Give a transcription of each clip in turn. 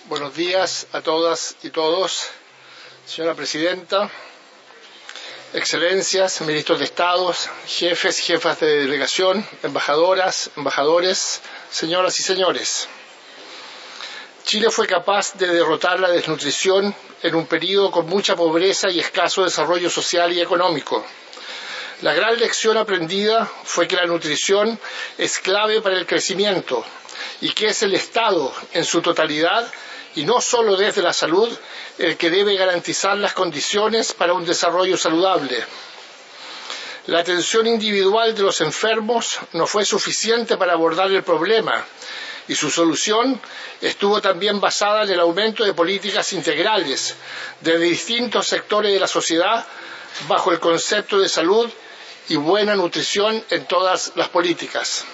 Buenos días a todas y todos, señora presidenta, excelencias, ministros de Estado, jefes y jefas de delegación, embajadoras, embajadores, señoras y señores. Chile fue capaz de derrotar la desnutrición en un periodo con mucha pobreza y escaso desarrollo social y económico. La gran lección aprendida fue que la nutrición es clave para el crecimiento y que es el Estado en su totalidad y no solo desde la salud el que debe garantizar las condiciones para un desarrollo saludable. La atención individual de los enfermos no fue suficiente para abordar el problema y su solución estuvo también basada en el aumento de políticas integrales de distintos sectores de la sociedad bajo el concepto de salud y buena nutrición en todas las políticas.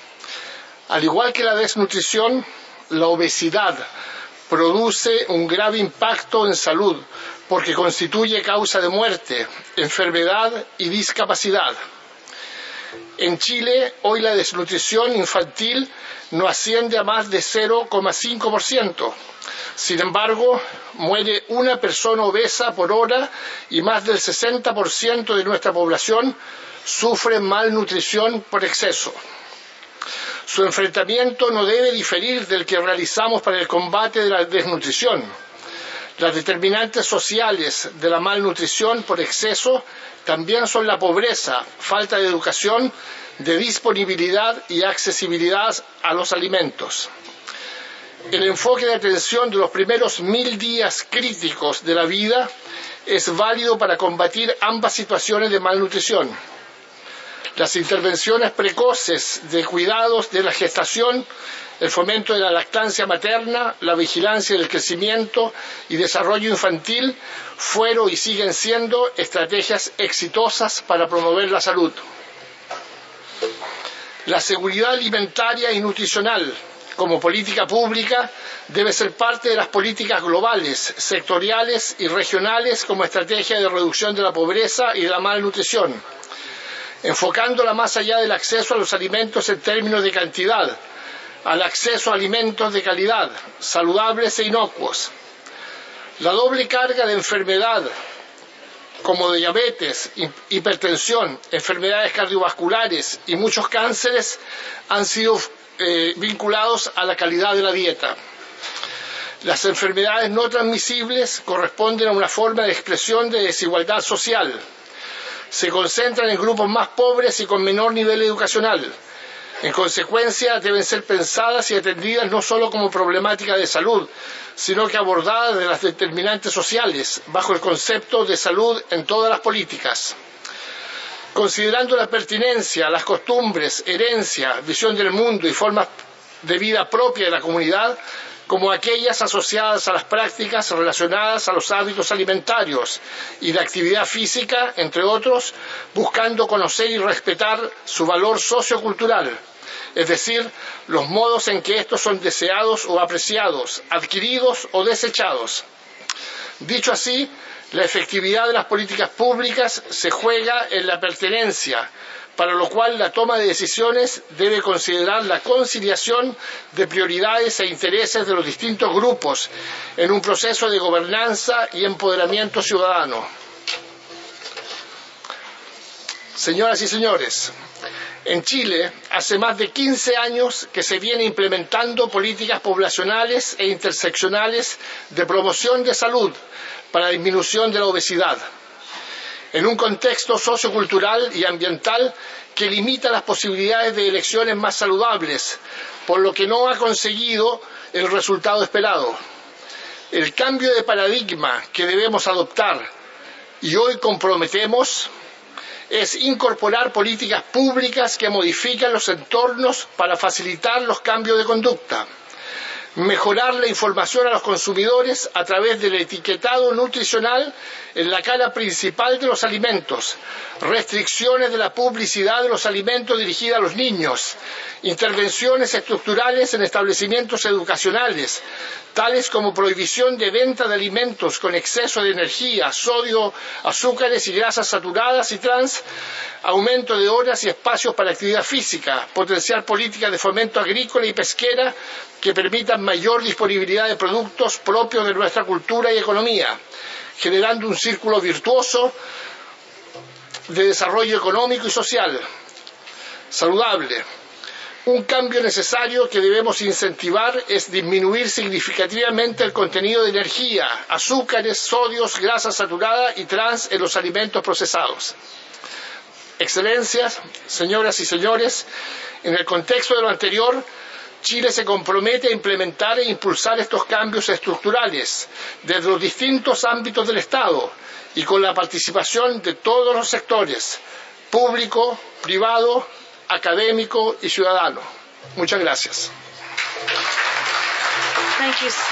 Al igual que la desnutrición, la obesidad produce un grave impacto en salud porque constituye causa de muerte, enfermedad y discapacidad. En Chile, hoy la desnutrición infantil no asciende a más de 0,5%. Sin embargo, muere una persona obesa por hora y más del 60% de nuestra población sufre malnutrición por exceso. Su enfrentamiento no debe diferir del que realizamos para el combate de la desnutrición. Las determinantes sociales de la malnutrición por exceso también son la pobreza, falta de educación, de disponibilidad y accesibilidad a los alimentos. El enfoque de atención de los primeros 1000 días críticos de la vida es válido para combatir ambas situaciones de malnutrición. Las intervenciones precoces de cuidados de la gestación, el fomento de la lactancia materna, la vigilancia del crecimiento y desarrollo infantil fueron y siguen siendo estrategias exitosas para promover la salud. La seguridad alimentaria y nutricional como política pública debe ser parte de las políticas globales, sectoriales y regionales como estrategia de reducción de la pobreza y de la malnutrición, enfocándola más allá del acceso a los alimentos en términos de cantidad, al acceso a alimentos de calidad, saludables e inocuos. La doble carga de enfermedad, como de diabetes, hipertensión, enfermedades cardiovasculares y muchos cánceres, han sido vinculados a la calidad de la dieta. Las enfermedades no transmisibles corresponden a una forma de expresión de desigualdad social. Se concentran en grupos más pobres y con menor nivel educacional. En consecuencia, deben ser pensadas y atendidas no solo como problemática de salud, sino que abordadas de las determinantes sociales, bajo el concepto de salud en todas las políticas. Considerando la pertinencia, las costumbres, herencia, visión del mundo y formas de vida propia de la comunidad, como aquellas asociadas a las prácticas relacionadas a los hábitos alimentarios y la actividad física, entre otros, buscando conocer y respetar su valor sociocultural, es decir, los modos en que estos son deseados o apreciados, adquiridos o desechados. Dicho así, la efectividad de las políticas públicas se juega en la pertenencia, para lo cual la toma de decisiones debe considerar la conciliación de prioridades e intereses de los distintos grupos en un proceso de gobernanza y empoderamiento ciudadano. Señoras y señores, en Chile hace más de 15 años que se viene implementando políticas poblacionales e interseccionales de promoción de salud para la disminución de la obesidad, en un contexto sociocultural y ambiental que limita las posibilidades de elecciones más saludables, por lo que no ha conseguido el resultado esperado. El cambio de paradigma que debemos adoptar y hoy comprometemos es incorporar políticas públicas que modifiquen los entornos para facilitar los cambios de conducta, mejorar la información a los consumidores a través del etiquetado nutricional en la cara principal de los alimentos, restricciones de la publicidad de los alimentos dirigida a los niños, intervenciones estructurales en establecimientos educacionales, tales como prohibición de venta de alimentos con exceso de energía, sodio, azúcares y grasas saturadas y trans, aumento de horas y espacios para actividad física, potenciar políticas de fomento agrícola y pesquera que permitan permitan mayor disponibilidad de productos propios de nuestra cultura y economía, generando un círculo virtuoso de desarrollo económico y social saludable. Un cambio necesario que debemos incentivar es disminuir significativamente el contenido de energía, azúcares, sodios, grasas saturadas y trans en los alimentos procesados. Excelencias, señoras y señores, en el contexto de lo anterior, Chile se compromete a implementar e impulsar estos cambios estructurales desde los distintos ámbitos del Estado y con la participación de todos los sectores, público, privado, académico y ciudadano. Muchas gracias. Thank you.